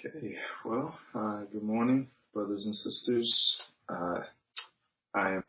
Okay, well, good morning, brothers and sisters. I am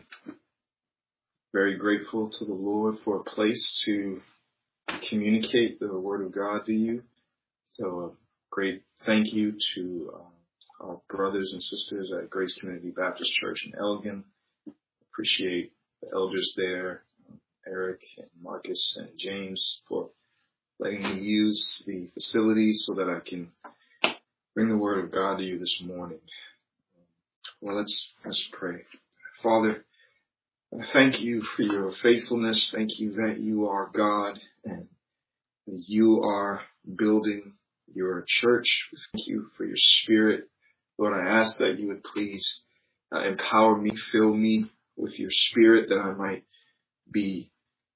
very grateful to the Lord for a place to communicate the Word of God to you. So a great thank you to our brothers and sisters at Grace Community Baptist Church in Elgin. Appreciate the elders there, Eric and Marcus and James, for letting me use the facilities so that I can bring the Word of God to you this morning. Well, let's pray. Father, thank you for your faithfulness. Thank you that you are God and you are building your church. Thank you for your Spirit. Lord, I ask that you would please empower me, fill me with your Spirit, that I might be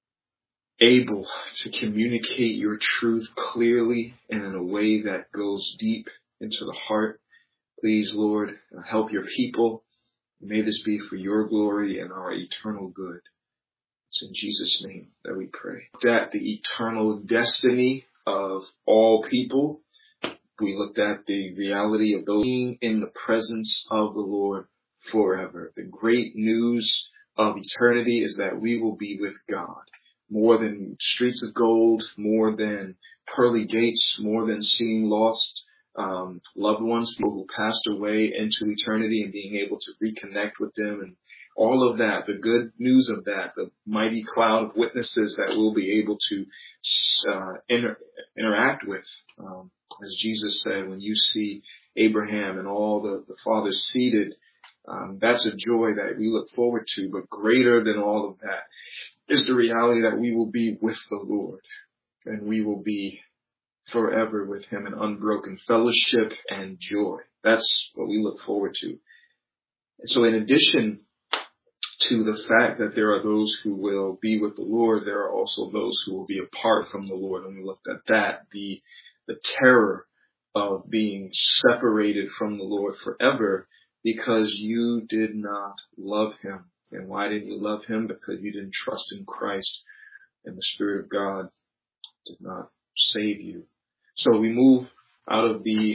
able to communicate your truth clearly and in a way that goes deep into the heart. Please, Lord, help your people. May this be for your glory and our eternal good. It's in Jesus' name that we pray. At the eternal destiny of all people, we looked at the reality of those being in the presence of the Lord forever. The great news of eternity is that we will be with God. More than streets of gold, more than pearly gates, more than seeing lost loved ones, people who passed away into eternity and being able to reconnect with them, and all of that, the good news of that, the mighty cloud of witnesses that we'll be able to interact with. As Jesus said, when you see Abraham and all the fathers seated, that's a joy that we look forward to. But greater than all of that is the reality that we will be with the Lord, and we will be forever with him in unbroken fellowship and joy. That's what we look forward to. And so in addition to the fact that there are those who will be with the Lord, there are also those who will be apart from the Lord. And we looked at that, the terror of being separated from the Lord forever because you did not love him. And why didn't you love him? Because you didn't trust in Christ, and the Spirit of God did not save you. So we move out of the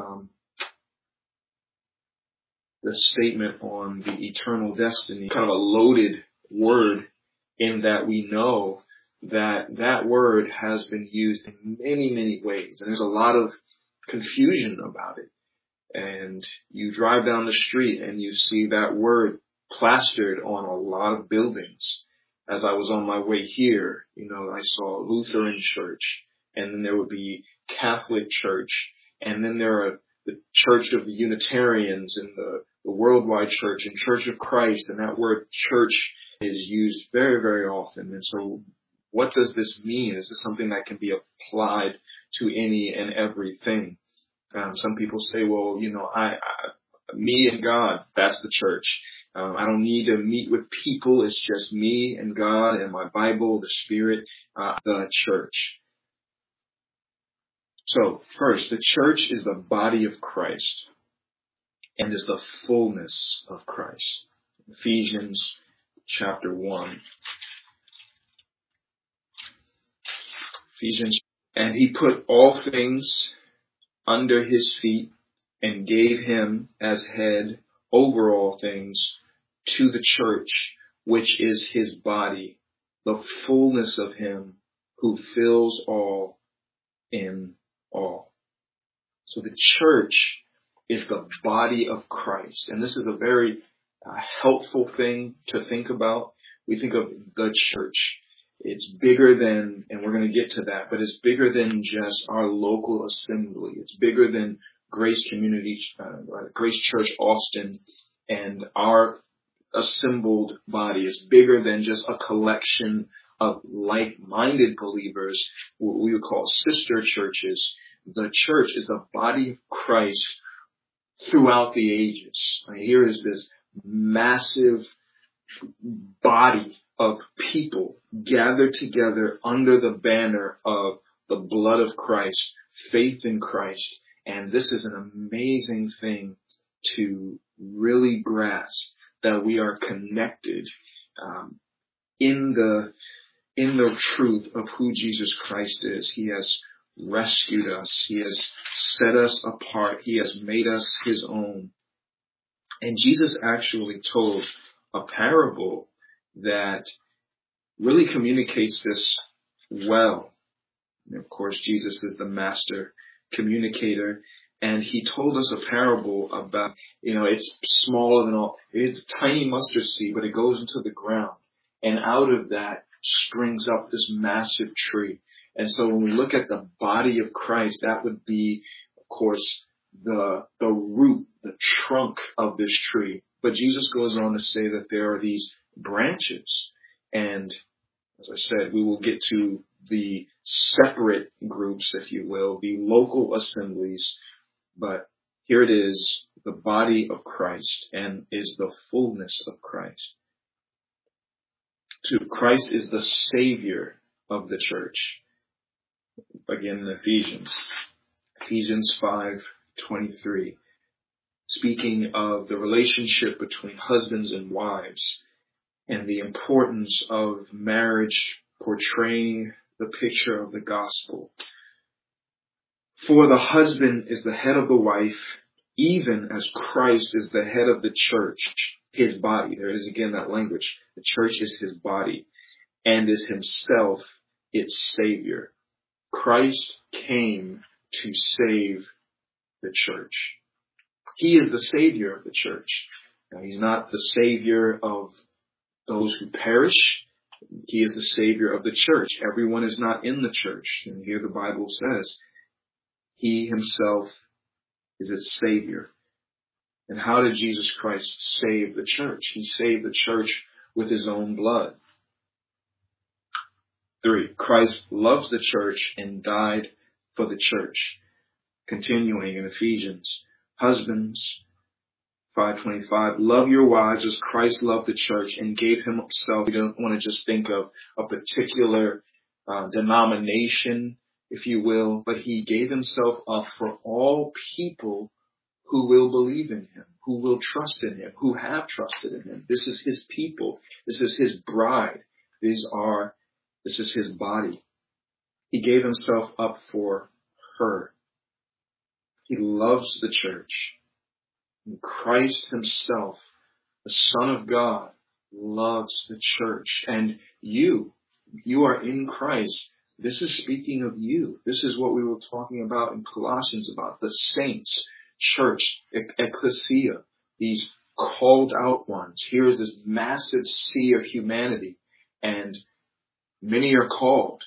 statement on the eternal destiny, kind of a loaded word, in that we know that word has been used in many, many ways. And there's a lot of confusion about it. And you drive down the street and you see that word plastered on a lot of buildings. As I was on my way here, I saw Lutheran church, and then there would be Catholic church, and then there are the Church of the Unitarians and the Worldwide Church and Church of Christ, and that word church is used very, very often. And so what does this mean? Is this something that can be applied to any and everything? Some people say, well, me and God, that's the church. I don't need to meet with people. It's just me and God and my Bible, the Spirit, the church. So first, the church is the body of Christ and is the fullness of Christ. Ephesians chapter 1. And he put all things under his feet and gave him as head over all things to the church, which is his body, the fullness of him who fills all in all. So the church is the body of Christ. And this is a very helpful thing to think about. We think of the church. It's bigger than, and we're going to get to that, but it's bigger than just our local assembly. It's bigger than Grace Community, Grace Church Austin, and our assembled body. It's bigger than just a collection of like-minded believers, what we would call sister churches. The church is the body of Christ throughout the ages. Here is this massive body of people gathered together under the banner of the blood of Christ, faith in Christ. And this is an amazing thing to really grasp, that we are connected in the truth of who Jesus Christ is. He has rescued us. He has set us apart. He has made us his own. And Jesus actually told a parable that really communicates this well. And of course, Jesus is the master communicator. And he told us a parable about, it's smaller than all, it's a tiny mustard seed, but it goes into the ground. And out of that springs up this massive tree. And so when we look at the body of Christ, that would be, of course, the root, the trunk of this tree. But Jesus goes on to say that there are these branches. And as I said, we will get to the separate groups, if you will, the local assemblies. But here it is, the body of Christ, and is the fullness of Christ. Christ is the Savior of the church. Again, in Ephesians 5:23, speaking of the relationship between husbands and wives and the importance of marriage portraying the picture of the gospel. For the husband is the head of the wife, even as Christ is the head of the church, his body. There it is again, that language. The church is his body and is himself its Savior. Christ came to save the church. He is the Savior of the church. Now, he's not the Savior of those who perish. He is the Savior of the church. Everyone is not in the church. And here the Bible says, he himself is its Savior. And how did Jesus Christ save the church? He saved the church with his own blood. 3, Christ loves the church and died for the church. Continuing in Ephesians, husbands, 5:25, love your wives as Christ loved the church and gave himself. We don't want to just think of a particular denomination, if you will, but he gave himself up for all people who will believe in him, who will trust in him, who have trusted in him. This is his people. This is his bride. This is his body. He gave himself up for her. He loves the church. And Christ himself, the Son of God, loves the church. And you are in Christ. This is speaking of you. This is what we were talking about in Colossians, about the saints, church, ecclesia, these called out ones. Here is this massive sea of humanity, and many are called.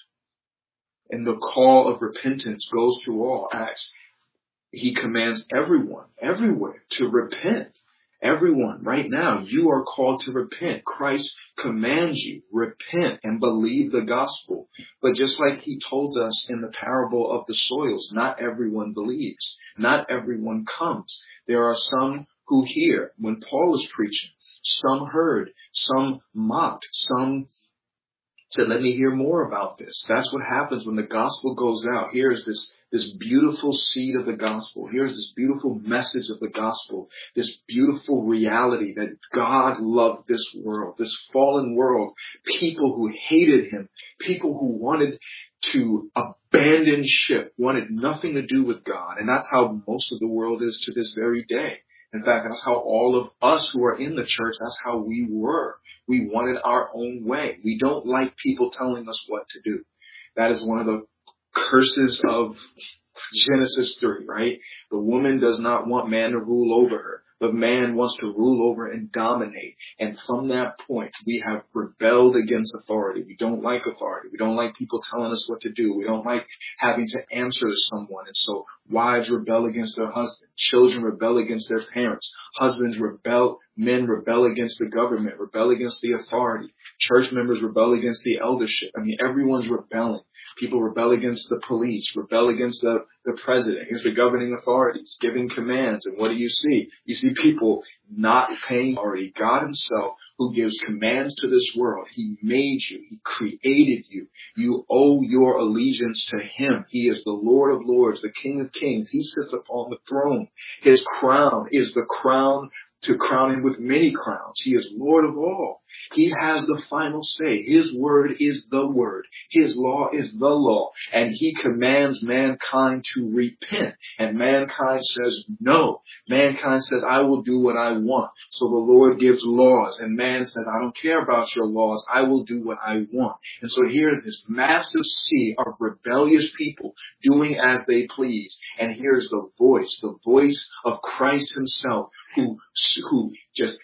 And the call of repentance goes through all Acts. He commands everyone, everywhere, to repent. Everyone, right now, you are called to repent. Christ commands you, repent and believe the gospel. But just like he told us in the parable of the soils, not everyone believes. Not everyone comes. There are some who hear when Paul was preaching. Some heard, some mocked, some said, let me hear more about this. That's what happens when the gospel goes out. Here is this beautiful seed of the gospel. Here's this beautiful message of the gospel, this beautiful reality that God loved this world, this fallen world, people who hated him, people who wanted to abandon ship, wanted nothing to do with God. And that's how most of the world is to this very day. In fact, that's how all of us who are in the church, that's how we were. We wanted our own way. We don't like people telling us what to do. That is one of the curses of Genesis 3, right? The woman does not want man to rule over her, but man wants to rule over and dominate. And from that point, we have rebelled against authority. We don't like authority. We don't like people telling us what to do. We don't like having to answer to someone. And so wives rebel against their husbands. Children rebel against their parents. Husbands rebel. Men rebel against the government, rebel against the authority. Church members rebel against the eldership. I mean, everyone's rebelling. People rebel against the police, rebel against the president, against the governing authorities, giving commands. And what do you see? You see people not paying authority. God himself, who gives commands to this world. He made you. He created you. You owe your allegiance to him. He is the Lord of lords, the King of kings. He sits upon the throne. His crown is the crown to crown him with many crowns. He is Lord of all. He has the final say. His word is the word. His law is the law. And he commands mankind to repent. And mankind says no. Mankind says, I will do what I want. So the Lord gives laws. And man says, I don't care about your laws. I will do what I want. And so here's this massive sea of rebellious people doing as they please. And here's the voice of Christ himself, who just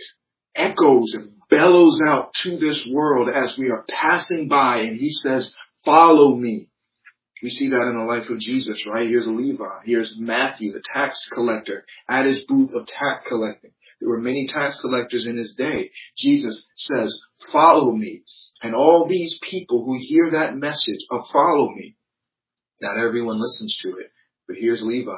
echoes and bellows out to this world as we are passing by. And he says, follow me. We see that in the life of Jesus, right? Here's Levi. Here's Matthew, the tax collector, at his booth of tax collecting. There were many tax collectors in his day. Jesus says, follow me. And all these people who hear that message of follow me, not everyone listens to it. But here's Levi.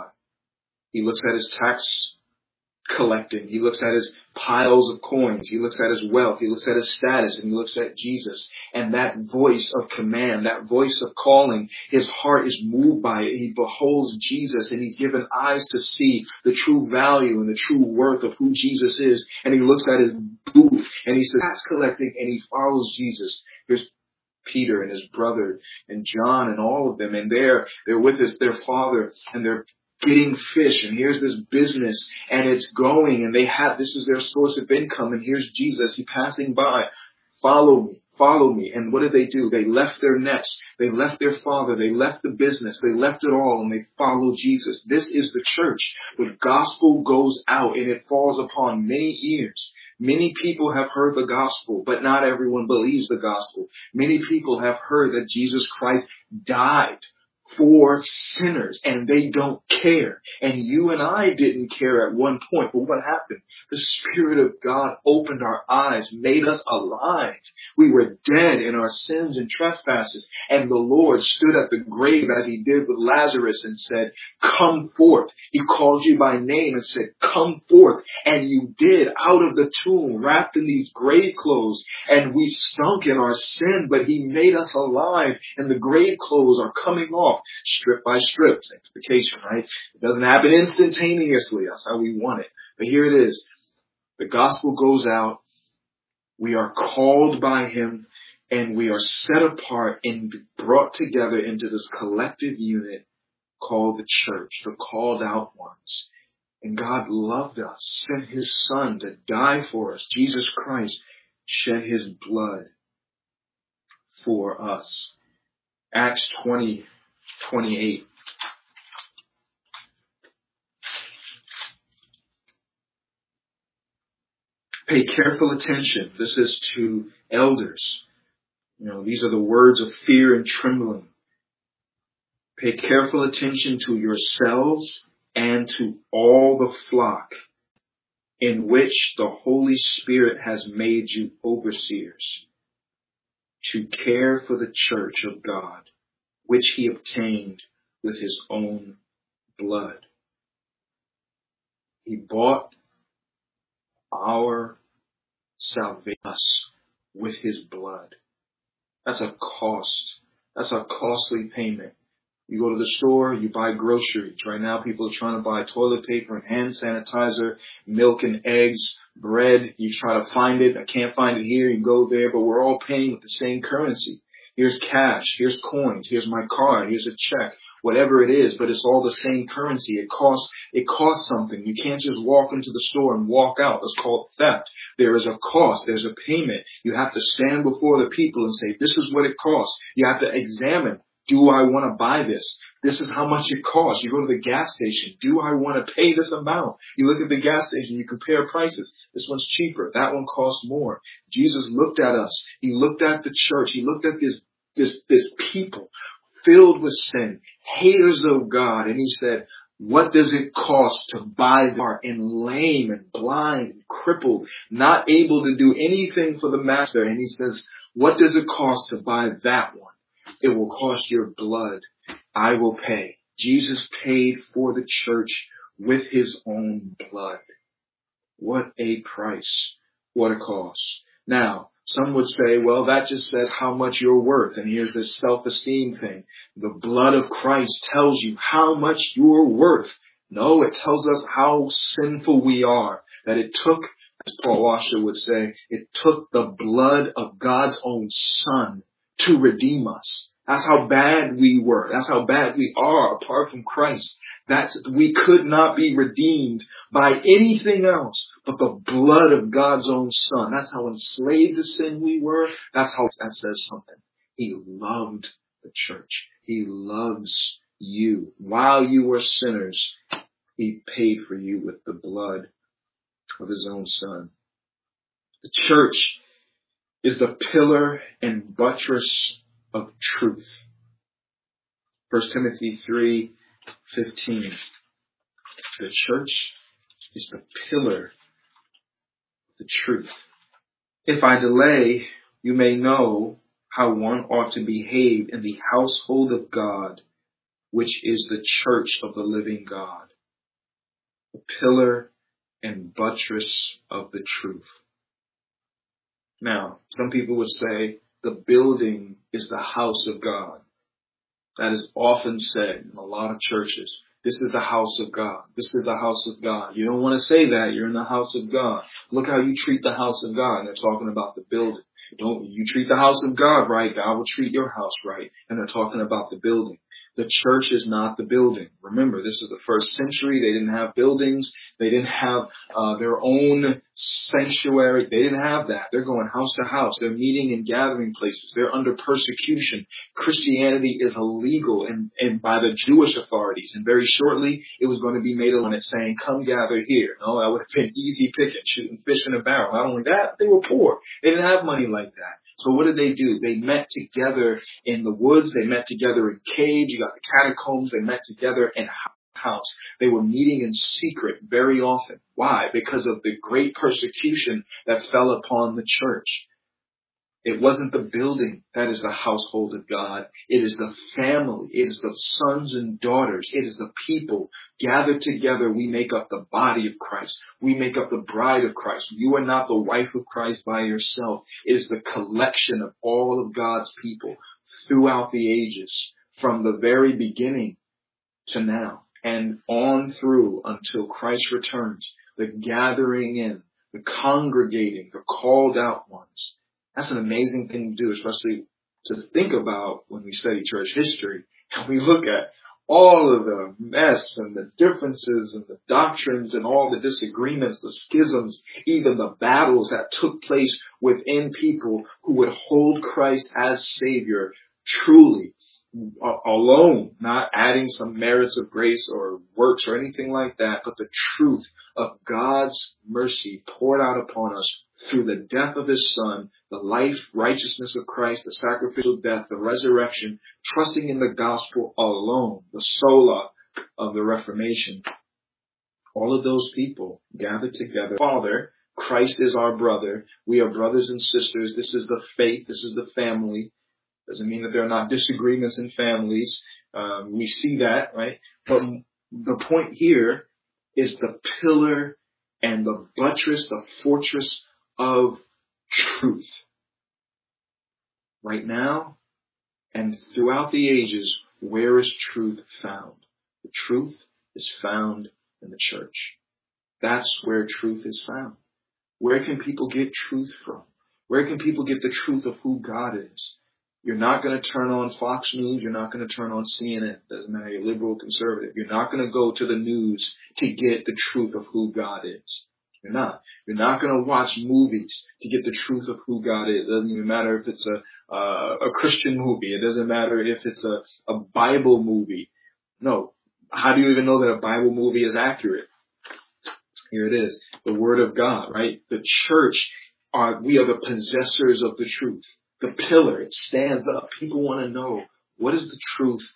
He looks at his tax collecting. He looks at his piles of coins. He looks at his wealth. He looks at his status, and he looks at Jesus. And that voice of command, that voice of calling, his heart is moved by it. He beholds Jesus, and he's given eyes to see the true value and the true worth of who Jesus is. And he looks at his booth, and he says, tax collecting, and he follows Jesus. Here's Peter and his brother and John and all of them. And they're with their father, and they're getting fish, and here's this business, and it's going, and this is their source of income, and here's Jesus, he passing by, follow me, and what did they do? They left their nets, they left their father, they left the business, they left it all, and they followed Jesus. This is the church. The gospel goes out, and it falls upon many ears. Many people have heard the gospel, but not everyone believes the gospel. Many people have heard that Jesus Christ died for sinners, and they don't care. And you and I didn't care at one point, but what happened? The Spirit of God opened our eyes, made us alive. We were dead in our sins and trespasses, and the Lord stood at the grave as he did with Lazarus and said, come forth. He called you by name and said, come forth. And you did, out of the tomb, wrapped in these grave clothes, and we stunk in our sin, but he made us alive, and the grave clothes are coming off. Strip by strip, sanctification, right? It doesn't happen instantaneously. That's how we want it. But here it is. The gospel goes out. We are called by him, and we are set apart and brought together into this collective unit called the church, the called out ones. And God loved us, sent his son to die for us. Jesus Christ shed his blood for us. Acts 20:28. Pay careful attention. This is to elders. These are the words of fear and trembling. Pay careful attention to yourselves and to all the flock in which the Holy Spirit has made you overseers, to care for the church of God, which he obtained with his own blood. He bought our salvation with his blood. That's a cost. That's a costly payment. You go to the store, you buy groceries. Right now, people are trying to buy toilet paper and hand sanitizer, milk and eggs, bread. You try to find it. I can't find it here. You go there, but we're all paying with the same currency. Here's cash. Here's coins. Here's my card. Here's a check. Whatever it is, but it's all the same currency. It costs something. You can't just walk into the store and walk out. That's called theft. There is a cost. There's a payment. You have to stand before the people and say, this is what it costs. You have to examine. Do I want to buy this? This is how much it costs. You go to the gas station. Do I want to pay this amount? You look at the gas station. You compare prices. This one's cheaper. That one costs more. Jesus looked at us. He looked at the church. He looked at this people filled with sin, haters of God. And he said, what does it cost to buy that? And lame and blind and crippled, not able to do anything for the master. And he says, what does it cost to buy that one? It will cost your blood. I will pay. Jesus paid for the church with his own blood. What a price. What a cost. Now, some would say, well, that just says how much you're worth. And here's this self-esteem thing. The blood of Christ tells you how much you're worth. No, it tells us how sinful we are. That it took, as Paul Washer would say, it took the blood of God's own Son to redeem us. That's how bad we were. That's how bad we are apart from Christ. We could not be redeemed by anything else but the blood of God's own Son. That's how enslaved to sin we were. That's how that says something. He loved the church. He loves you. While you were sinners, He paid for you with the blood of His own Son. The church is the pillar and buttress of truth. 1 Timothy 3:15. The church is the pillar of the truth. If I delay, you may know how one ought to behave in the household of God, which is the church of the living God. The pillar and buttress of the truth. Now, some people would say the building is the house of God. That is often said in a lot of churches. This is the house of God. This is the house of God. You don't want to say that. You're in the house of God. Look how you treat the house of God. And they're talking about the building. You treat the house of God right, God will treat your house right. And they're talking about the building. The church is not the building. Remember, this is the first century. They didn't have buildings. They didn't have their own sanctuary. They didn't have that. They're going house to house. They're meeting in gathering places. They're under persecution. Christianity is illegal and by the Jewish authorities. And very shortly, it was going to be made on it saying, come gather here. No, that would have been easy picking, shooting fish in a barrel. Not only that, they were poor. They didn't have money like that. So what did they do? They met together in the woods. They met together in caves. You got the catacombs. They met together in house. They were meeting in secret very often. Why? Because of the great persecution that fell upon the church. It wasn't the building that is the household of God. It is the family. It is the sons and daughters. It is the people gathered together. We make up the body of Christ. We make up the bride of Christ. You are not the wife of Christ by yourself. It is the collection of all of God's people throughout the ages, from the very beginning to now and on through until Christ returns. The gathering in, the congregating, the called out ones. That's an amazing thing to do, especially to think about when we study church history and we look at all of the mess and the differences and the doctrines and all the disagreements, the schisms, even the battles that took place within people who would hold Christ as Savior truly alone, not adding some merits of grace or works or anything like that, but the truth of God's mercy poured out upon us through the death of His Son, the life, righteousness of Christ, the sacrificial death, the resurrection, trusting in the gospel alone, the sola of the Reformation. All of those people gathered together. Father, Christ is our brother. We are brothers and sisters. This is the faith. This is the family. Doesn't mean that there are not disagreements in families. We see that, right? But the point here is the pillar and the buttress, the fortress of truth. Right now and throughout the ages, where is truth found? The truth is found in the church. That's where truth is found. Where can people get truth from? Where can people get the truth of who God is? You're not going to turn on Fox News. You're not going to turn on CNN. Doesn't matter, you're liberal or conservative. You're not going to go to the news to get the truth of who God is. You're not. You're not going to watch movies to get the truth of who God is. It doesn't even matter if it's a Christian movie. It doesn't matter if it's a Bible movie. No. How do you even know that a Bible movie is accurate? Here it is. The Word of God, right? The church, we are the possessors of the truth. The pillar, it stands up. People want to know, what is the truth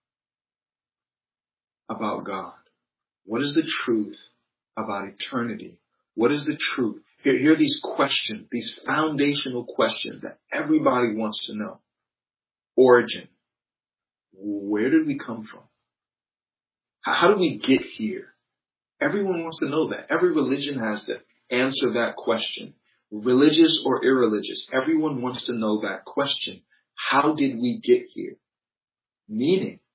about God? What is the truth about eternity? What is the truth? Here are these questions, these foundational questions that everybody wants to know. Origin. Where did we come from? How did we get here? Everyone wants to know that. Every religion has to answer that question. Religious or irreligious, everyone wants to know that question. How did we get here? Meaning,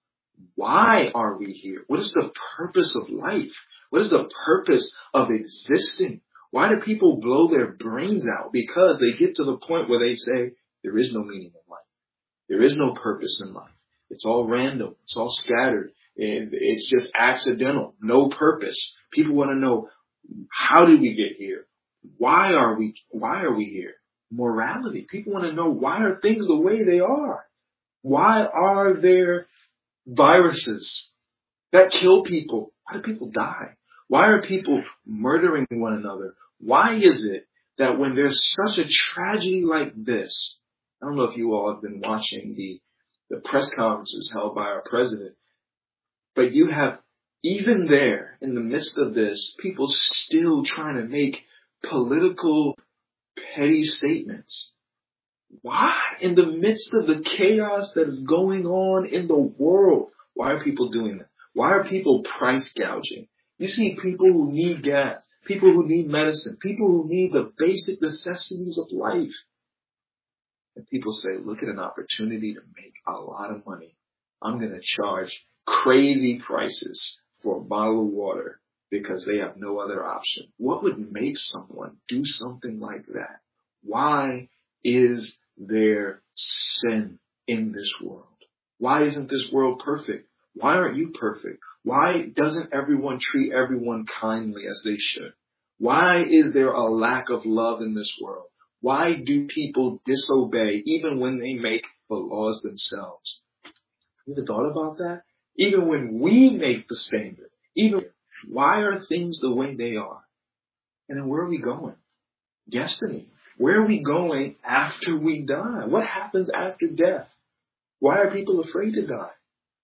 Why are we here? What is the purpose of life? What is the purpose of existing? Why do people blow their brains out? Because they get to the point where they say, there is no meaning in life. There is no purpose in life. It's all random. It's all scattered. It's just accidental. No purpose. People want to know, how did we get here? Why are we here? Morality. People want to know, why are things the way they are? Why are there viruses that kill people? Why do people die? Why are people murdering one another? Why is it that when there's such a tragedy like this, I don't know if you all have been watching the press conferences held by our president, but you have, even there, in the midst of this, people still trying to make political, petty statements. Why? In the midst of the chaos that is going on in the world, why are people doing that? Why are people price gouging? You see people who need gas, people who need medicine, people who need the basic necessities of life. And people say, look at an opportunity to make a lot of money. I'm going to charge crazy prices for a bottle of water because they have no other option. What would make someone do something like that? Why is there sin in this world? Why isn't this world perfect? Why aren't you perfect? Why doesn't everyone treat everyone kindly as they should? Why is there a lack of love in this world? Why do people disobey even when they make the laws themselves? Have you ever thought about that? Even when we make the standard, why are things the way they are? And then where are we going? Destiny. Where are we going after we die? What happens after death? Why are people afraid to die?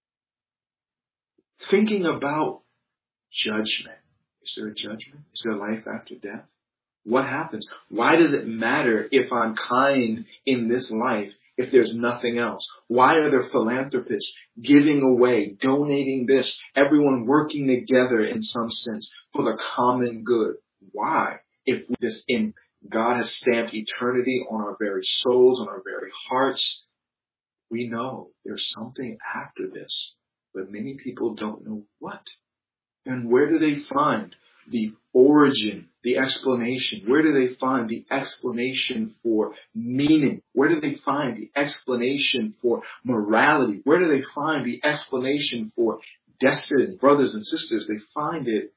Thinking about judgment. Is there a judgment? Is there life after death? What happens? Why does it matter if I'm kind in this life if there's nothing else? Why are there philanthropists giving away, donating this, everyone working together in some sense for the common good? Why? If God has stamped eternity on our very souls, on our very hearts, we know there's something after this, but many people don't know what. Then where do they find the origin, the explanation? Where do they find the explanation for meaning? Where do they find the explanation for morality? Where do they find the explanation for destiny? Brothers and sisters, they find it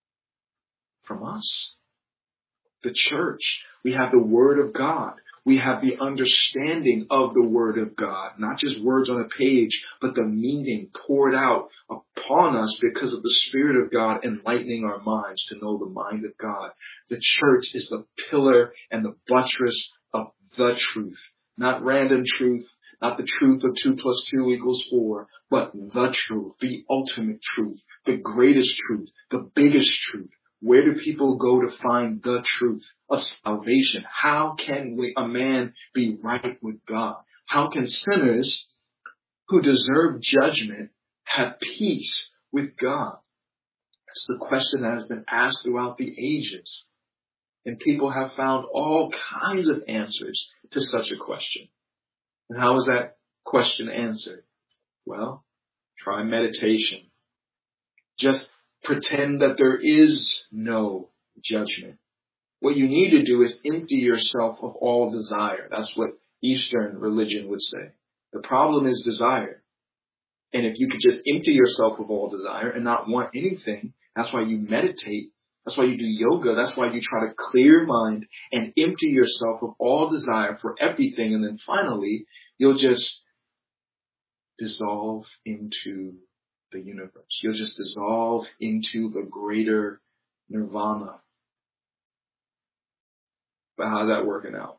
from us, the church. We have the Word of God. We have the understanding of the Word of God, not just words on a page, but the meaning poured out upon us because of the Spirit of God enlightening our minds to know the mind of God. The church is the pillar and the buttress of the truth, not random truth, not the truth of 2 + 2 = 4, but the truth, the ultimate truth, the greatest truth, the biggest truth. Where do people go to find the truth of salvation? How can a man be right with God? How can sinners who deserve judgment have peace with God? That's the question that has been asked throughout the ages. And people have found all kinds of answers to such a question. And how is that question answered? Well, try meditation. Just pretend that there is no judgment. What you need to do is empty yourself of all desire. That's what Eastern religion would say. The problem is desire. And if you could just empty yourself of all desire and not want anything, that's why you meditate. That's why you do yoga. That's why you try to clear your mind and empty yourself of all desire for everything. And then finally, you'll just dissolve into the universe. You'll just dissolve into the greater nirvana. But how's that working out?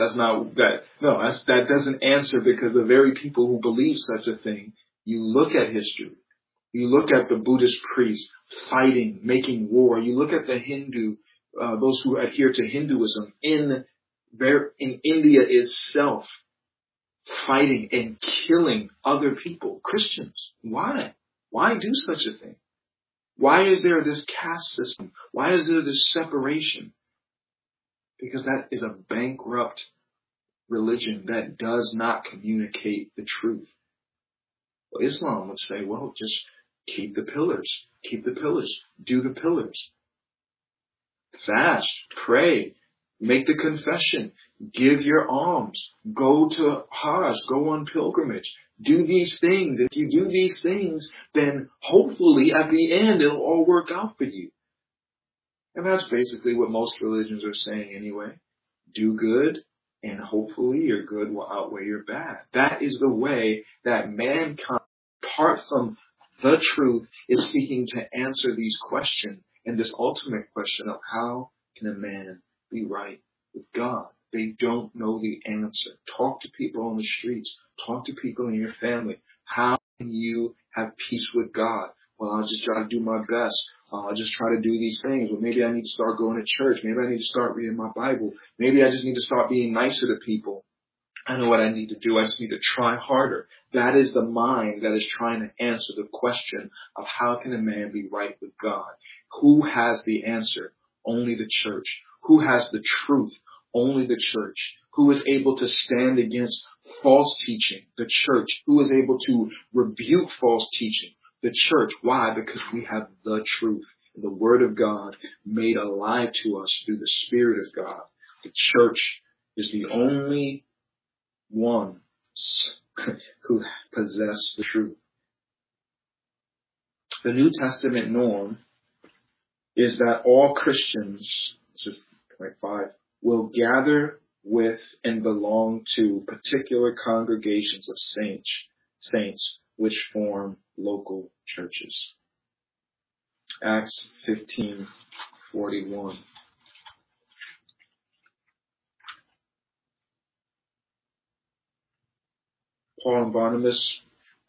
That doesn't answer, because the very people who believe such a thing, you look at history, you look at the Buddhist priests fighting, making war, you look at the Hindu, those who adhere to Hinduism in India itself, fighting and killing other people, Christians. Why? Why do such a thing? Why is there this caste system? Why is there this separation? Because that is a bankrupt religion that does not communicate the truth. Well, Islam would say, well, just keep the pillars, do the pillars. Fast, pray, make the confession, give your alms, go to Hajj, go on pilgrimage, do these things. If you do these things, then hopefully at the end it'll all work out for you. And that's basically what most religions are saying anyway. Do good, and hopefully your good will outweigh your bad. That is the way that mankind, apart from the truth, is seeking to answer these questions. And this ultimate question of how can a man be right with God? They don't know the answer. Talk to people on the streets. Talk to people in your family. How can you have peace with God? Well, I'll just try to do my best. I'll just try to do these things. Well, maybe I need to start going to church. Maybe I need to start reading my Bible. Maybe I just need to start being nicer to people. I know what I need to do. I just need to try harder. That is the mind that is trying to answer the question of how can a man be right with God? Who has the answer? Only the church. Who has the truth? Only the church. Who is able to stand against false teaching? The church. Who is able to rebuke false teaching? The church. Why? Because we have the truth. The Word of God made alive to us through the Spirit of God. The church is the only one who possess the truth. The New Testament norm is that all Christians, this is point 5, will gather with and belong to particular congregations of saints which form local churches. Acts 15:41. Paul and Barnabas,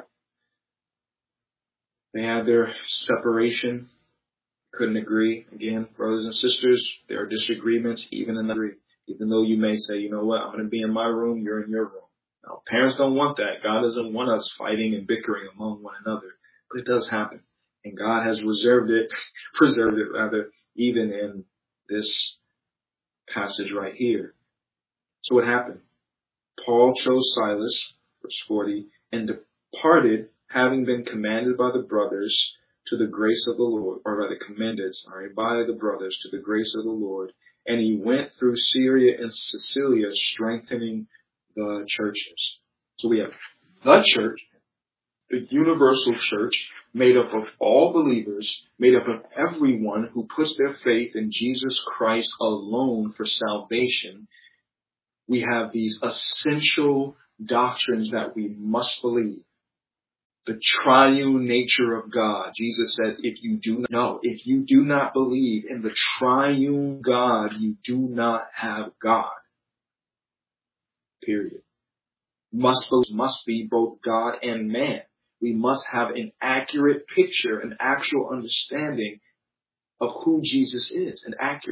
they had their separation, couldn't agree. Again, brothers and sisters, there are disagreements even in the even though you may say, you know what, I'm going to be in my room, you're in your room. Now, parents don't want that. God doesn't want us fighting and bickering among one another, but it does happen. And God has preserved it, even in this passage right here. So what happened? Paul chose Silas, verse 40, and departed, having been commanded by the brothers to the grace of the Lord, or rather commended, by the brothers to the grace of the Lord. And he went through Syria and Cilicia, strengthening the churches. So we have the church, the universal church, made up of all believers, made up of everyone who puts their faith in Jesus Christ alone for salvation. We have these essential doctrines that we must believe. The triune nature of God. Jesus says, if you do not believe in the triune God, you do not have God. Period. Must be both God and man. We must have an accurate picture, an actual understanding of who Jesus is,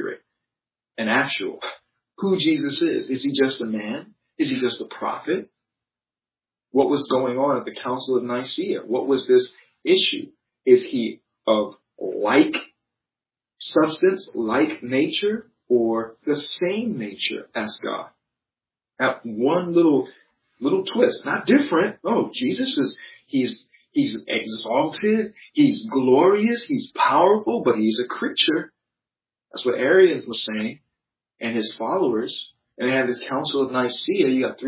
who Jesus is. Is he just a man? Is he just a prophet? What was going on at the Council of Nicaea? What was this issue? Is he of like substance, like nature, or the same nature as God? That one little twist, not different. Oh, he's exalted, he's glorious, he's powerful, but he's a creature. That's what Arius was saying, and his followers. And they had this Council of Nicaea. You got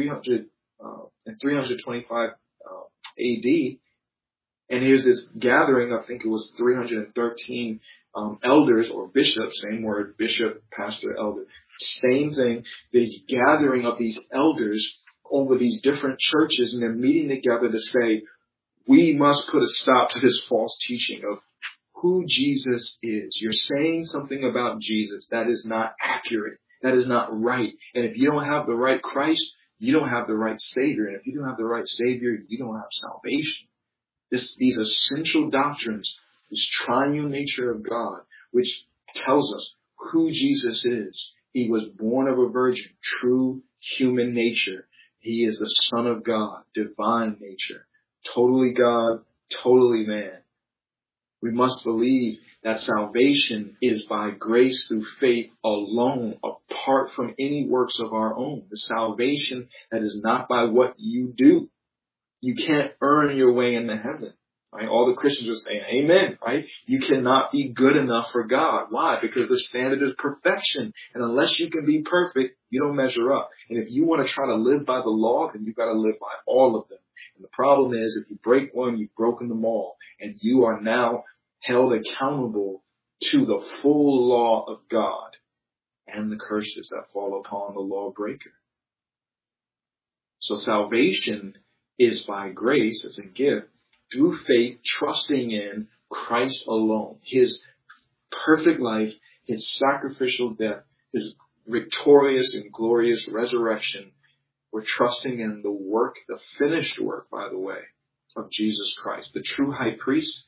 325 AD, and here's this gathering. I think it was 313 elders or bishops. Same word, bishop, pastor, elder. Same thing. The gathering of these elders over these different churches, and they're meeting together to say, we must put a stop to this false teaching of who Jesus is. You're saying something about Jesus that is not accurate. That is not right. And if you don't have the right Christ, you don't have the right Savior. And if you don't have the right Savior, you don't have salvation. These essential doctrines, this triune nature of God, which tells us who Jesus is. He was born of a virgin, true human nature. He is the Son of God, divine nature, totally God, totally man. We must believe that salvation is by grace through faith alone, apart from any works of our own. The salvation that is not by what you do. You can't earn your way into heaven. Right? All the Christians are saying, amen, right? You cannot be good enough for God. Why? Because the standard is perfection. And unless you can be perfect, you don't measure up. And if you want to try to live by the law, then you've got to live by all of them. And the problem is, if you break one, you've broken them all. And you are now held accountable to the full law of God and the curses that fall upon the lawbreaker. So salvation is by grace as a gift through faith, trusting in Christ alone, his perfect life, his sacrificial death, his victorious and glorious resurrection. We're trusting in the work, the finished work, by the way, of Jesus Christ, the true high priest.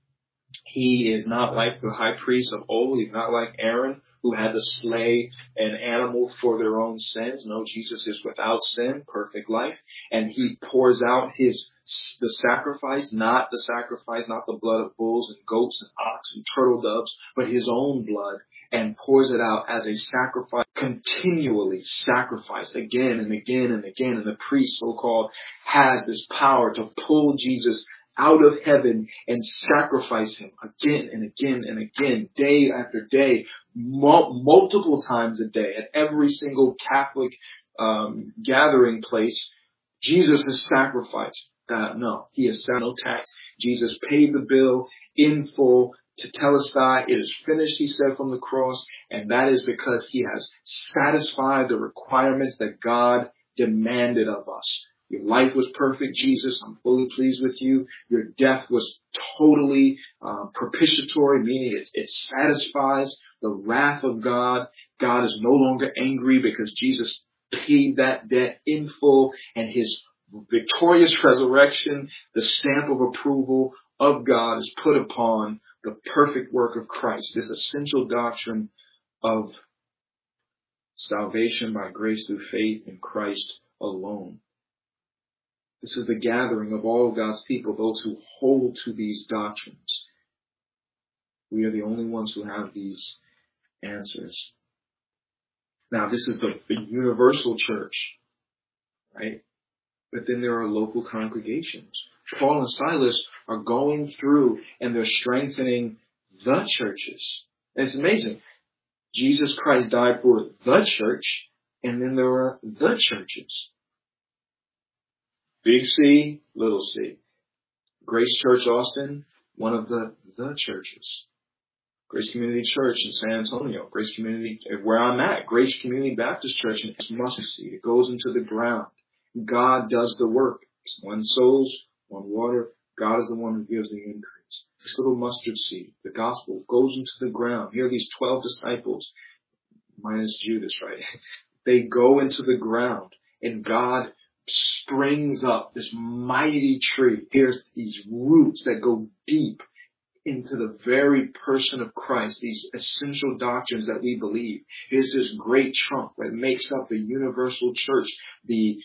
He is not like the high priest of old. He's not like Aaron, who had to slay an animal for their own sins. No, Jesus is without sin, perfect life. And he pours out the sacrifice, not the blood of bulls and goats and ox and turtle doves, but his own blood, and pours it out as a sacrifice, continually sacrificed again and again and again. And the priest, so-called, has this power to pull Jesus out of heaven and sacrifice him again and again and again, day after day, multiple times a day, at every single Catholic gathering place. Jesus is sacrificed. No, he has no tax. Jesus paid the bill in full. Tetelestai, it is finished, he said from the cross, and that is because he has satisfied the requirements that God demanded of us. Your life was perfect, Jesus. I'm fully pleased with you. Your death was totally propitiatory, meaning it satisfies the wrath of God. God is no longer angry because Jesus paid that debt in full, and his victorious resurrection, the stamp of approval of God, is put upon the perfect work of Christ. This essential doctrine of salvation by grace through faith in Christ alone. This is the gathering of all of God's people, those who hold to these doctrines. We are the only ones who have these answers. Now, this is the universal church, right? But then there are local congregations. Paul and Silas are going through and they're strengthening the churches. And it's amazing. Jesus Christ died for the church, and then there are the churches. Big C, little c. Grace Church Austin, one of the churches. Grace Community Church in San Antonio. Grace Community, where I'm at, Grace Community Baptist Church in Mustard Seed. It goes into the ground. God does the work. One sows, one water. God is the one who gives the increase. This little mustard seed, the gospel, goes into the ground. Here are these 12 disciples, minus Judas, right? They go into the ground, and God springs up this mighty tree. Here's these roots that go deep into the very person of Christ, these essential doctrines that we believe. Here's this great trunk that makes up the universal church, the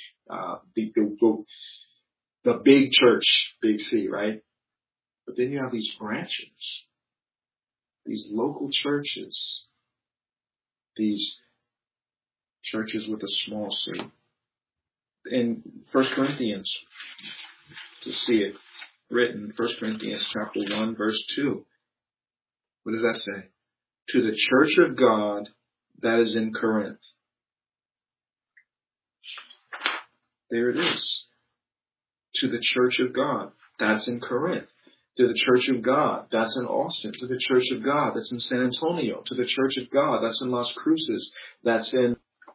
big church, big C, right? But then you have these branches, these local churches, these churches with a small c. In 1 Corinthians, to see it written, 1 Corinthians chapter 1, verse 2. What does that say? To the church of God that is in Corinth. There it is. To the church of God that's in Corinth. To the church of God that's in Austin. To the church of God that's in San Antonio. To the church of God that's in Las Cruces. That's in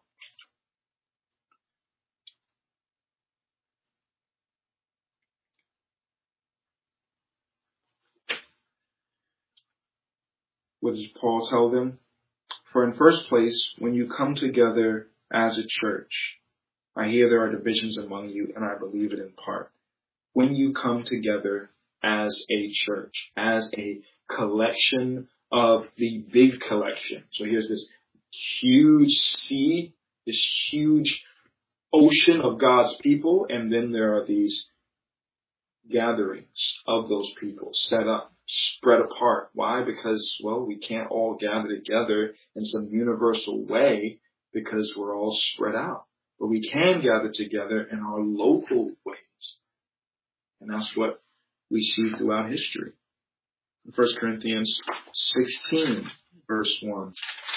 what does Paul tell them? For in first place, when you come together as a church, I hear there are divisions among you, and I believe it in part. When you come together as a church, as a collection of the big collection. So here's this huge sea, this huge ocean of God's people, and then there are these gatherings of those people set up, spread apart. Why? Because, well, we can't all gather together in some universal way because we're all spread out. But we can gather together in our local ways. And that's what we see throughout history. 1 Corinthians 16, verse 1.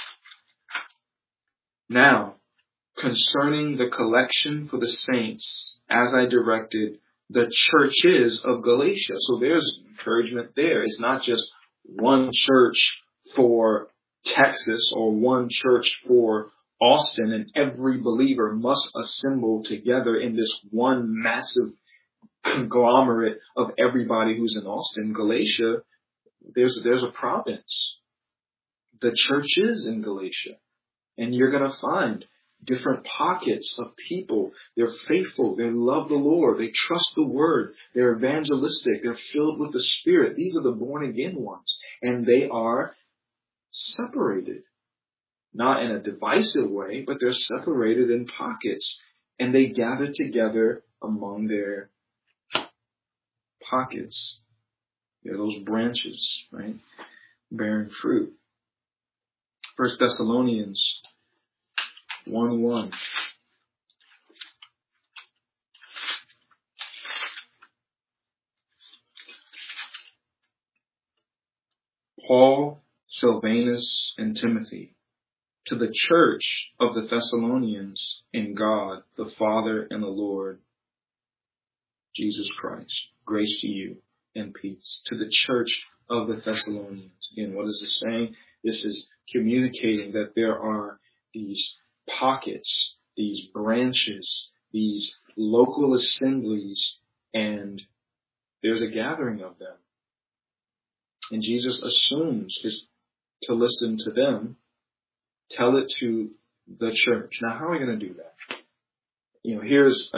Now, concerning the collection for the saints, as I directed the churches of Galatia. So there's encouragement there. It's not just one church for Texas or one church for Austin, and every believer must assemble together in this one massive conglomerate of everybody who's in Austin. Galatia, there's a province. The church is in Galatia. And you're going to find different pockets of people. They're faithful. They love the Lord. They trust the word. They're evangelistic. They're filled with the Spirit. These are the born again ones. And they are separated. Not in a divisive way, but they're separated in pockets. And they gather together among their pockets. They're those branches, right? Bearing fruit. 1 Thessalonians 1:1. Paul, Silvanus, and Timothy, to the church of the Thessalonians in God, the Father and the Lord Jesus Christ. Grace to you and peace. To the church of the Thessalonians. Again, what is this saying? This is communicating that there are these pockets, these branches, these local assemblies, and there's a gathering of them. And Jesus assumes is to listen to them, tell it to the church. Now, how are we going to do that? Here's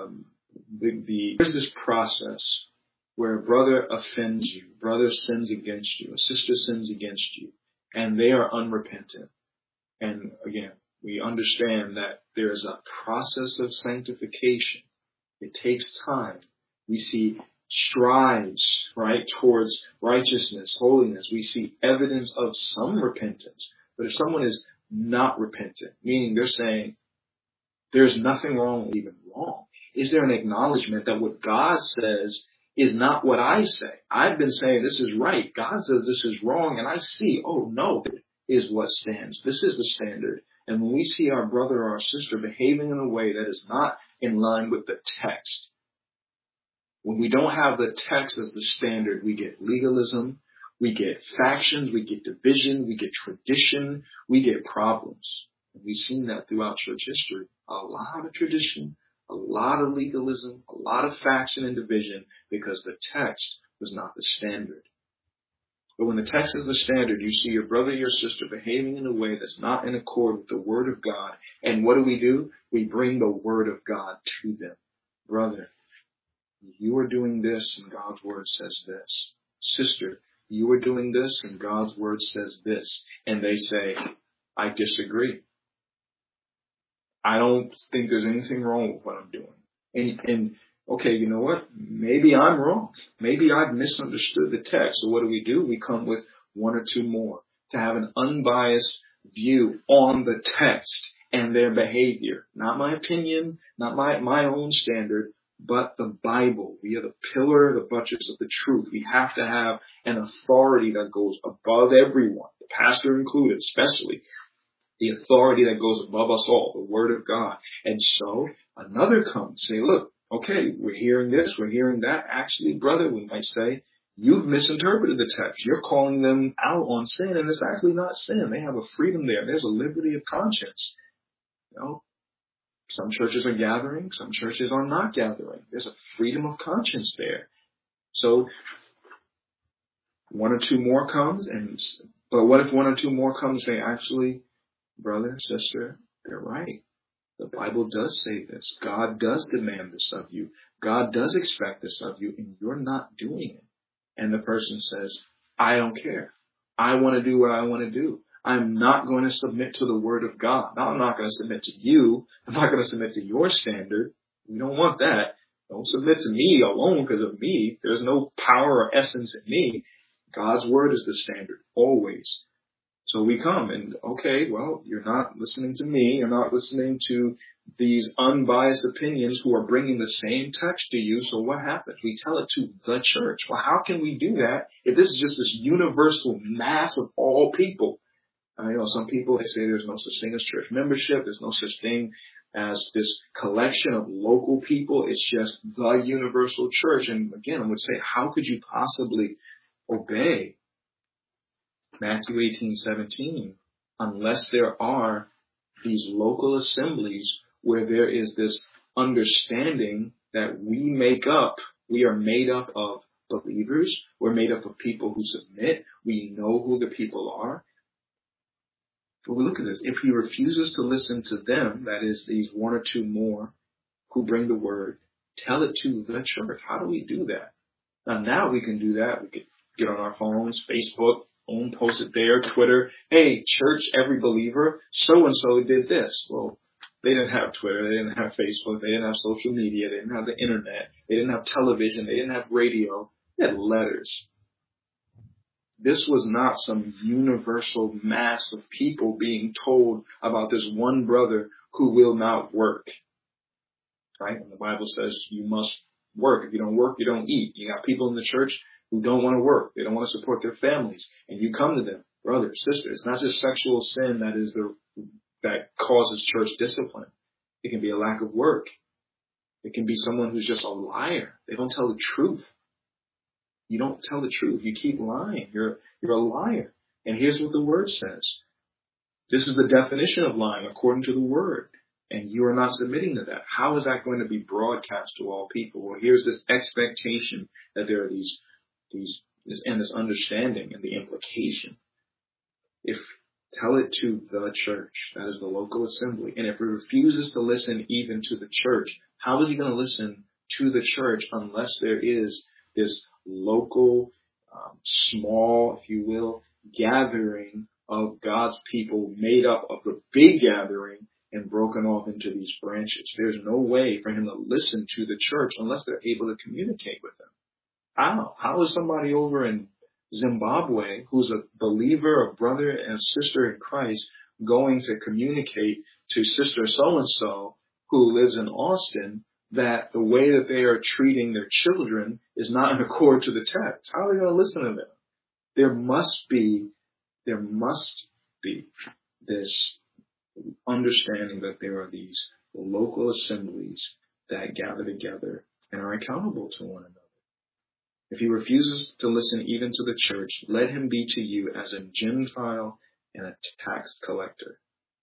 here's this process where a brother offends you, brother sins against you, a sister sins against you, and they are unrepentant. And again, we understand that there's a process of sanctification. It takes time. We see strides, right, towards righteousness, holiness. We see evidence of some repentance. But if someone is not repentant, meaning they're saying, there's nothing wrong with even wrong, is there an acknowledgement that what God says is not what I say? I've been saying this is right. God says this is wrong. And I see, oh no, is what stands. This is the standard. And when we see our brother or our sister behaving in a way that is not in line with the text, when we don't have the text as the standard, we get legalism, we get factions, we get division, we get tradition, we get problems. And we've seen that throughout church history. A lot of tradition, a lot of legalism, a lot of faction and division because the text was not the standard. But when the text is the standard, you see your brother, your sister behaving in a way that's not in accord with the word of God. And what do? We bring the word of God to them. Brother, you are doing this and God's word says this. Sister, you are doing this and God's word says this. And they say, I disagree. I don't think there's anything wrong with what I'm doing. And okay, you know what? Maybe I'm wrong. Maybe I've misunderstood the text. So what do? We come with one or two more to have an unbiased view on the text and their behavior. Not my opinion, not my own standard, but the Bible. We are the pillar, the buttress of the truth. We have to have an authority that goes above everyone, the pastor included, especially. The authority that goes above us all, the word of God. And so another comes, say, look, okay, we're hearing this, we're hearing that. Actually, brother, we might say, you've misinterpreted the text. You're calling them out on sin, and it's actually not sin. They have a freedom there. There's a liberty of conscience. Some churches are gathering, some churches are not gathering. There's a freedom of conscience there. So one or two more comes, but what if one or two more come and say, actually, brother, sister, they're right. The Bible does say this. God does demand this of you. God does expect this of you, and you're not doing it. And the person says, I don't care. I want to do what I want to do. I'm not going to submit to the word of God. Now, I'm not going to submit to you. I'm not going to submit to your standard. We don't want that. Don't submit to me alone because of me. There's no power or essence in me. God's word is the standard, always. So we come and, okay, well, you're not listening to me. You're not listening to these unbiased opinions who are bringing the same text to you. So what happens? We tell it to the church. Well, how can we do that if this is just this universal mass of all people? Some people, they say there's no such thing as church membership. There's no such thing as this collection of local people. It's just the universal church. And again, I would say, how could you possibly obey Matthew 18:17 unless there are these local assemblies where there is this understanding that we are made up of believers. We're made up of people who submit. We know who the people are. But we look at this. If he refuses to listen to them, that is these one or two more who bring the word, tell it to the church. How do we do that? Now we can do that. We could get on our phones, Facebook, post it there, Twitter. Hey, church, every believer, so-and-so did this. Well, they didn't have Twitter. They didn't have Facebook. They didn't have social media. They didn't have the internet. They didn't have television. They didn't have radio. They had letters. This was not some universal mass of people being told about this one brother who will not work. Right? And the Bible says you must work. If you don't work, you don't eat. You got people in the church who don't want to work. They don't want to support their families. And you come to them, brother, sister. It's not just sexual sin that causes church discipline. It can be a lack of work. It can be someone who's just a liar. They don't tell the truth. You don't tell the truth. You keep lying. You're a liar. And here's what the word says. This is the definition of lying according to the word. And you are not submitting to that. How is that going to be broadcast to all people? Well, here's this expectation that there are this understanding and the implication. Tell it to the church, that is the local assembly. And if he refuses to listen even to the church, how is he going to listen to the church unless there is this local, small, if you will, gathering of God's people made up of the big gathering and broken off into these branches? There's no way for him to listen to the church unless they're able to communicate with them. How is somebody over in Zimbabwe who's a believer, a brother and sister in Christ going to communicate to sister so-and-so who lives in Austin that the way that they are treating their children is not in accord to the text? How are they going to listen to them? There must be this understanding that there are these local assemblies that gather together and are accountable to one another. If he refuses to listen even to the church, let him be to you as a Gentile and a tax collector.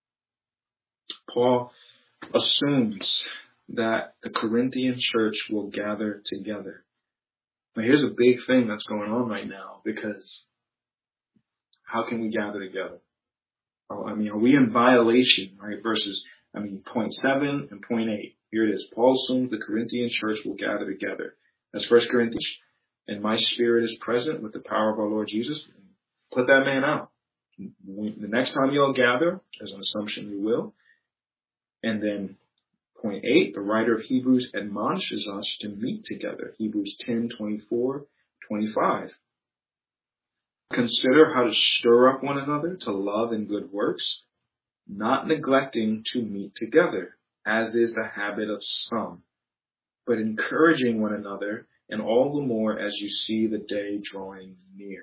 Paul assumes that the Corinthian church will gather together. Now here's a big thing that's going on right now, because how can we gather together? Are we in violation, right? Point 7 and point 8. Here it is. Paul assumes the Corinthian church will gather together. That's 1 Corinthians. And my spirit is present with the power of our Lord Jesus. Put that man out. The next time you all gather, there's an assumption you will. And then point 8, the writer of Hebrews admonishes us to meet together. Hebrews 10:24-25. Consider how to stir up one another to love and good works, not neglecting to meet together, as is the habit of some, but encouraging one another, and all the more as you see the day drawing near.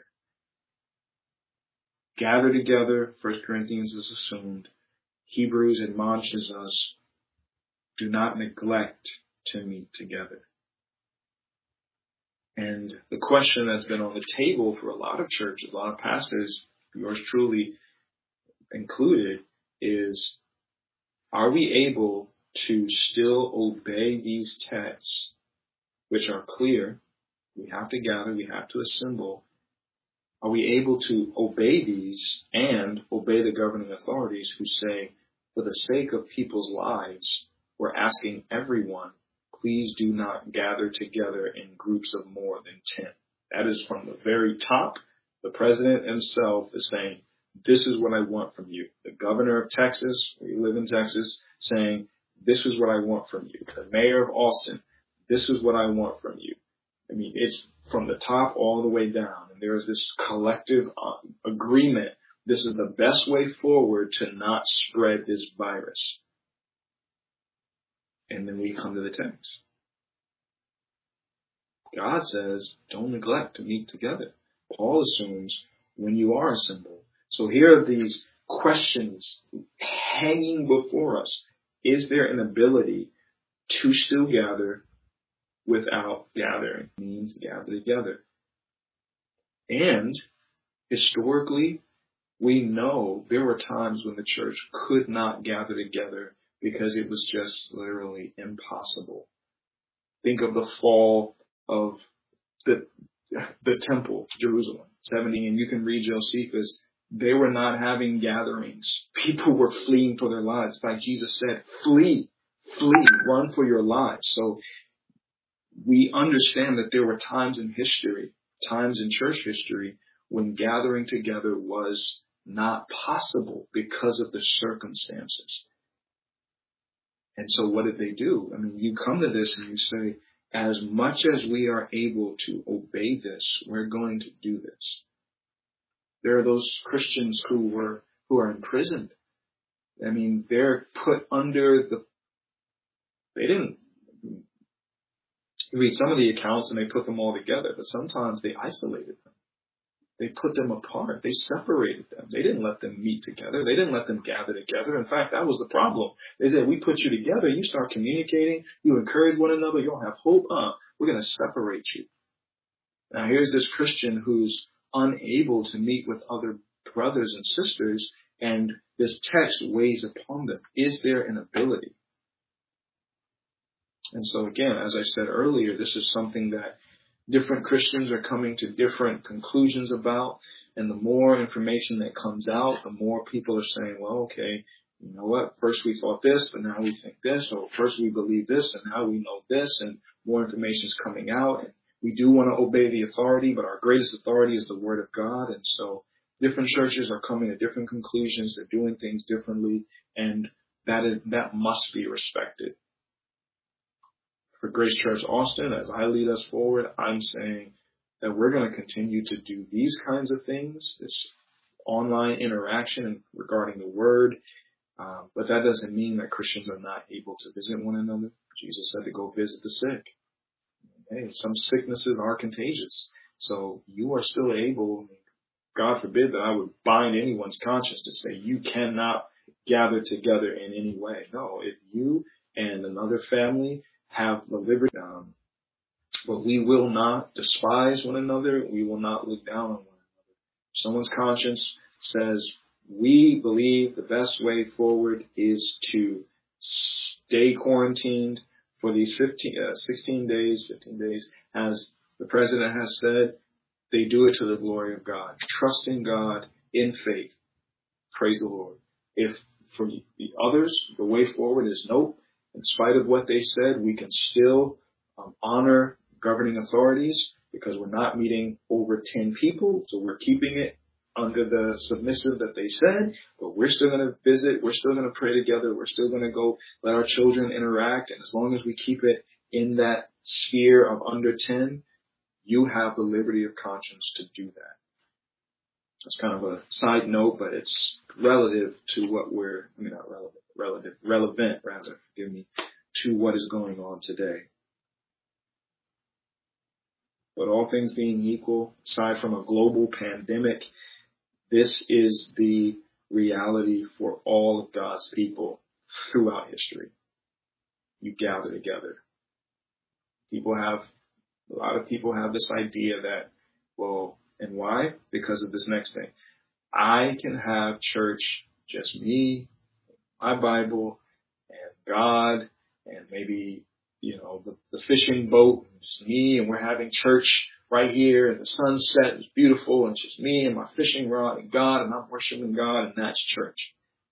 Gather together, 1 Corinthians is assumed. Hebrews admonishes us, do not neglect to meet together. And the question that's been on the table for a lot of churches, a lot of pastors, yours truly included, is, are we able to still obey these texts, which are clear? We have to gather, we have to assemble. Are we able to obey these and obey the governing authorities who say, for the sake of people's lives, we're asking everyone, please do not gather together in groups of more than 10. That is from the very top. The president himself is saying, this is what I want from you. The governor of Texas, we live in Texas, saying, this is what I want from you. The mayor of Austin, this is what I want from you. It's from the top all the way down. And there is this collective agreement this is the best way forward to not spread this virus. And then we come to the text. God says, don't neglect to meet together. Paul assumes when you are assembled. So here are these questions hanging before us. Is there an ability to still gather without gathering? It means gather together. And historically, we know there were times when the church could not gather together because it was just literally impossible. Think of the fall of the temple, Jerusalem, 70, and you can read Josephus. They were not having gatherings. People were fleeing for their lives. In fact, Jesus said, flee, run for your lives. So we understand that there were times in history, times in church history, when gathering together was not possible because of the circumstances. And so what did they do? I mean, you come to this and you say, as much as we are able to obey this, we're going to do this. There are those Christians who are imprisoned. I mean, they're put under they didn't read some of the accounts and they put them all together, but sometimes they isolated them. They put them apart. They separated them. They didn't let them meet together. They didn't let them gather together. In fact, that was the problem. They said, we put you together. You start communicating. You encourage one another. You don't have hope. We're going to separate you. Now, here's this Christian who's unable to meet with other brothers and sisters, and this text weighs upon them. Is there an ability? And so again, as I said earlier, this is something that different Christians are coming to different conclusions about. And the more information that comes out, the more people are saying, well, okay, you know what? First we thought this, but now we think this. Or first we believe this, and now we know this. And more information is coming out. And we do want to obey the authority, but our greatest authority is the Word of God. And so different churches are coming to different conclusions. They're doing things differently. And that must be respected. For Grace Church Austin, as I lead us forward, I'm saying that we're going to continue to do these kinds of things, this online interaction regarding the Word, but that doesn't mean that Christians are not able to visit one another. Jesus said to go visit the sick. Hey, some sicknesses are contagious, so you are still able. God forbid that I would bind anyone's conscience to say you cannot gather together in any way. No, if you and another family have the liberty, but we will not despise one another. We will not look down on one another. If someone's conscience says, we believe the best way forward is to stay quarantined for these 15 days, as the president has said, they do it to the glory of God. Trust in God in faith. Praise the Lord. If for the others, the way forward is nope. In spite of what they said, we can still honor governing authorities because we're not meeting over 10 people. So we're keeping it under the submissive that they said, but we're still going to visit. We're still going to pray together. We're still going to go let our children interact. And as long as we keep it in that sphere of under 10, you have the liberty of conscience to do that. That's kind of a side note, but it's relative to what relevant, to what is going on today. But all things being equal, aside from a global pandemic, this is the reality for all of God's people throughout history. You gather together. A lot of people have this idea that, well, and why? Because of this next thing. I can have church, just me, my Bible, and God, and maybe, the fishing boat, and just me, and we're having church right here, and the sunset is beautiful, and it's just me and my fishing rod and God, and I'm worshiping God, and that's church.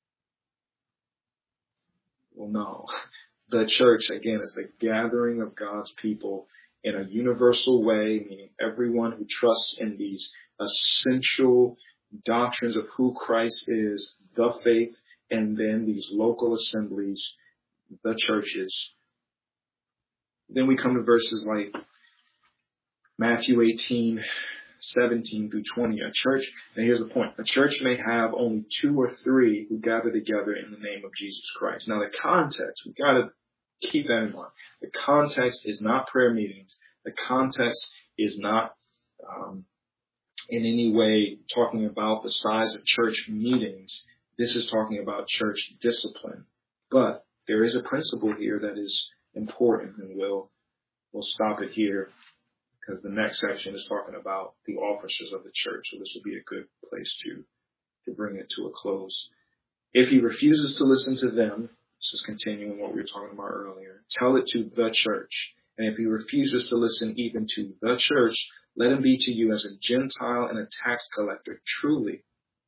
Well, no. The church, again, is the gathering of God's people in a universal way, meaning everyone who trusts in these essential doctrines of who Christ is, the faith, and then these local assemblies, the churches. Then we come to verses like Matthew 18, 17 through 20. A church, and here's the point, a church may have only 2 or 3 who gather together in the name of Jesus Christ. Now the context, we've got to keep that in mind. The context is not prayer meetings. The context is not in any way talking about the size of church meetings. This is talking about church discipline. But there is a principle here that is important, and we'll stop it here because the next section is talking about the officers of the church. So this would be a good place to bring it to a close. If he refuses to listen to them, this is continuing what we were talking about earlier, tell it to the church. And if he refuses to listen even to the church, let him be to you as a Gentile and a tax collector. Truly,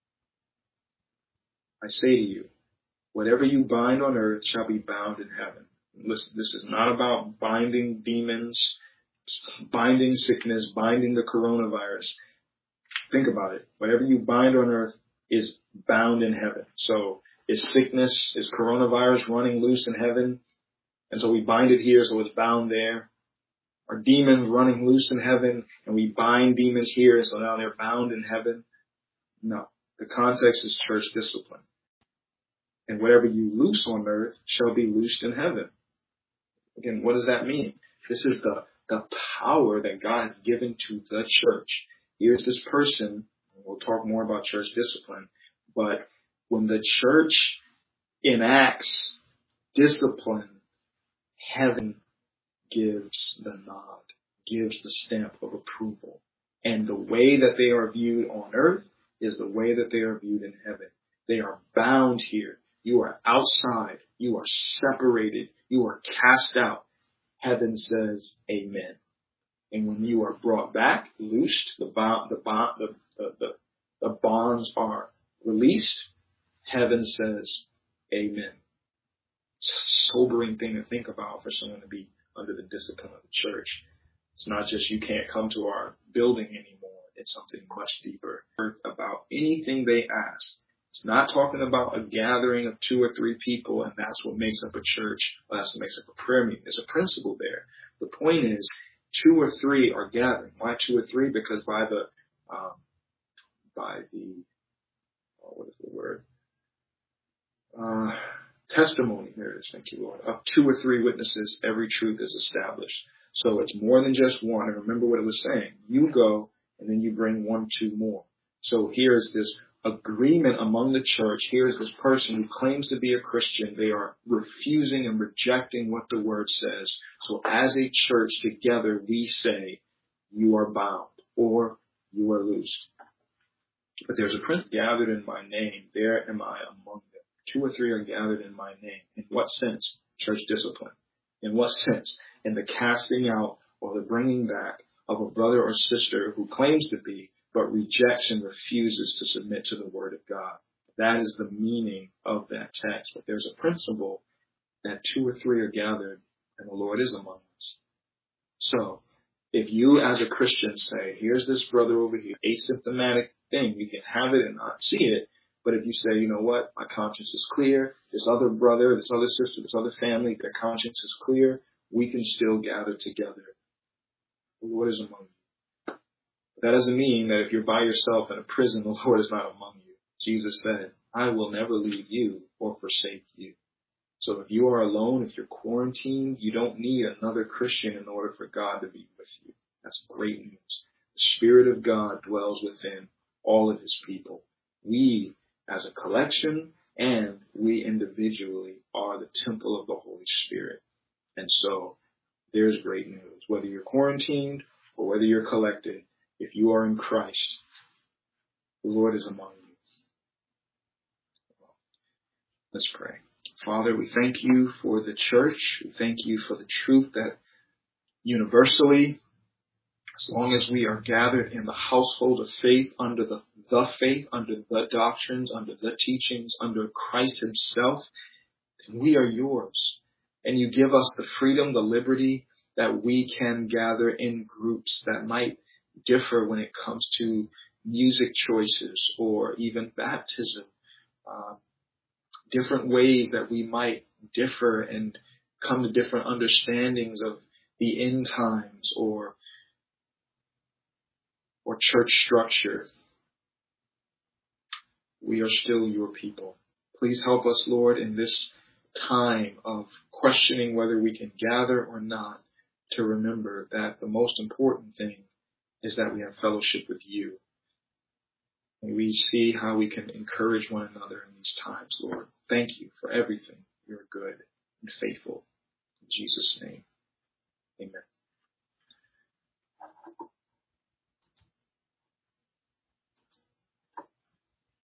I say to you, whatever you bind on earth shall be bound in heaven. Listen, this is not about binding demons, binding sickness, binding the coronavirus. Think about it. Whatever you bind on earth is bound in heaven. So is sickness, is coronavirus running loose in heaven? And so we bind it here, so it's bound there. Are demons running loose in heaven and we bind demons here, so now they're bound in heaven? No. The context is church discipline. And whatever you loose on earth shall be loosed in heaven. Again, what does that mean? This is the power that God has given to the church. Here's this person, we'll talk more about church discipline, but when the church enacts discipline, heaven gives the nod, gives the stamp of approval. And the way that they are viewed on earth is the way that they are viewed in heaven. They are bound here. You are outside. You are separated. You are cast out. Heaven says amen. And when you are brought back, loosed, the bonds are released, heaven says amen. It's a sobering thing to think about for someone to be under the discipline of the church. It's not just you can't come to our building anymore. It's something much deeper about anything they ask. It's not talking about a gathering of 2 or 3 people and that's what makes up a church, or that's what makes up a prayer meeting. There's a principle there. The point is 2 or 3 are gathering. Why 2 or 3? Because by the what is the word? Testimony, there it is, thank you, Lord, of 2 or 3 witnesses, every truth is established. So it's more than just one. And remember what it was saying. You go, and then you bring 1, 2 more. So here's this agreement among the church. Here's this person who claims to be a Christian. They are refusing and rejecting what the word says. So as a church together, we say, you are bound, or you are loosed. But there's a prince gathered in my name. There am I among them. 2 or 3 are gathered in my name. In what sense? Church discipline. In what sense? In the casting out or the bringing back of a brother or sister who claims to be, but rejects and refuses to submit to the word of God. That is the meaning of that text. But there's a principle that 2 or 3 are gathered and the Lord is among us. So if you as a Christian say, here's this brother over here, asymptomatic thing, we can have it and not see it. But if you say, you know what, my conscience is clear, this other brother, this other sister, this other family, their conscience is clear, we can still gather together. The Lord is among you. That doesn't mean that if you're by yourself in a prison, the Lord is not among you. Jesus said, I will never leave you or forsake you. So if you are alone, if you're quarantined, you don't need another Christian in order for God to be with you. That's great news. The Spirit of God dwells within all of his people. We, as a collection, and we individually are the temple of the Holy Spirit. And so there's great news. Whether you're quarantined or whether you're collected, if you are in Christ, the Lord is among you. Let's pray. Father, we thank you for the church. We thank you for the truth that universally, as long as we are gathered in the household of faith, under the faith, under the doctrines, under the teachings, under Christ himself, then we are yours. And you give us the freedom, the liberty that we can gather in groups that might differ when it comes to music choices or even baptism, different ways that we might differ and come to different understandings of the end times or or church structure, we are still your people. Please help us, Lord, in this time of questioning whether we can gather or not, to remember that the most important thing is that we have fellowship with you. And we see how we can encourage one another in these times, Lord. Thank you for everything. You're good and faithful. In Jesus' name, amen.